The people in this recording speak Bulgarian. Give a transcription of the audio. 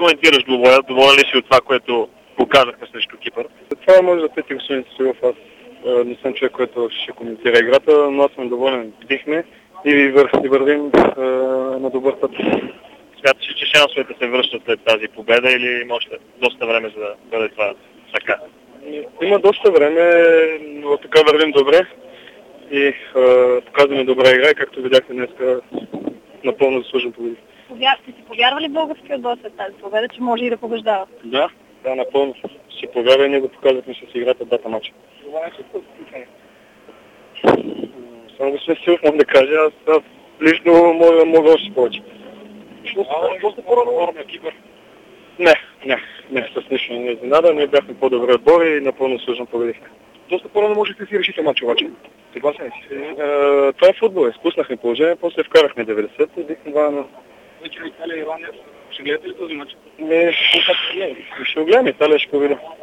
коментираш двубоя? Доволен ли си от това, което показахме срещу Кипър? Това може да пита господин Силов. Аз не съм човек, който ще коментира играта, но аз съм доволен. Бихме и вървим на добър път. Смяташ ли, че шансовете се връщат след тази победа или има още доста време за да бъде това така? Има доста време, но така вървим добре и показваме добра игра и както видяхте днес, напълно заслужен победи. Сте си повярвали българския отбор след тази победа, че може и да побеждава? Да, напълно. Си повярва и ние го показахме с играта дата матча. Това е само господин Силов мога да кажа, аз лично мога още повече. Доста по-рано на Кипър. Не, с нищо не изненада. Ние бяхме по-добри отбори и напълно служно победихме. Доста по-рано можете да си решите матча обаче. Съгласен ли си? Това е футбол. Изпуснахме положение, после вкарахме 90 и бихме 2-1. Вече Италия и Ирландия. Ще гледате ли този матч? Ще го гледам. Италия ще го видя.